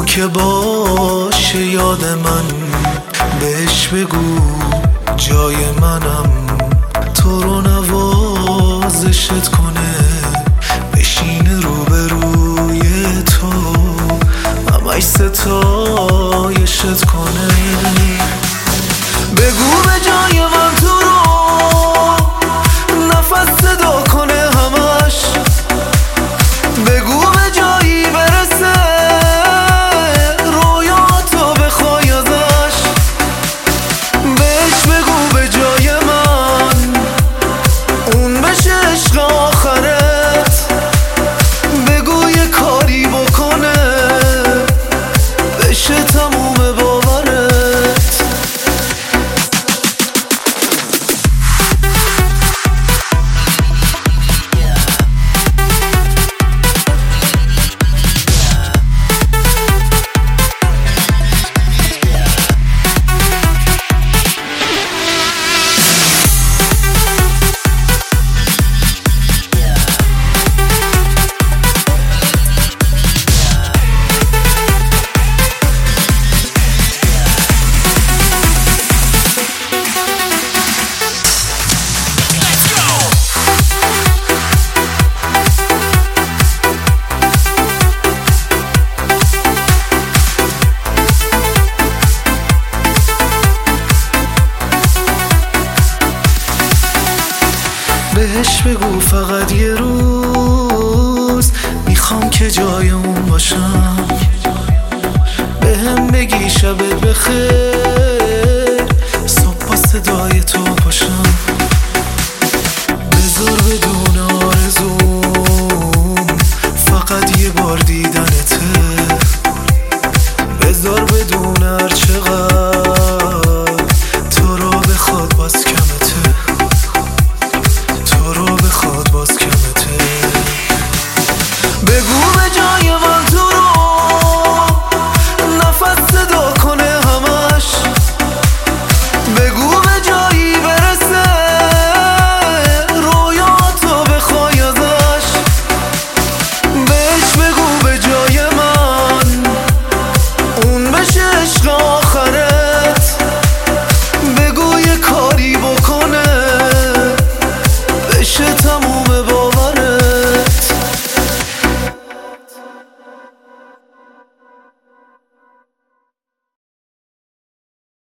که باشه یاد من، بهش بگو جای منم، تو رو نوازشت کنه، بشینه روبروی تو، همش ستایشت کنه. بگو به جای من تو رو نفس صدا کنه همش، بگو به جایی برسه رویاتو بخوای ازش، بهش بگو به جای من اون بشه عشق آخرت، بگو یه کاری بکنه بشه تموم باورت. بهش بگو فقط یه روز میخوام که جای اون باشم، بهم بگی شبت بخیر صبح با صدای تو پاشم، بذار بدون آرزوم فقط یه بار دیدنته، بذار بدون هرچه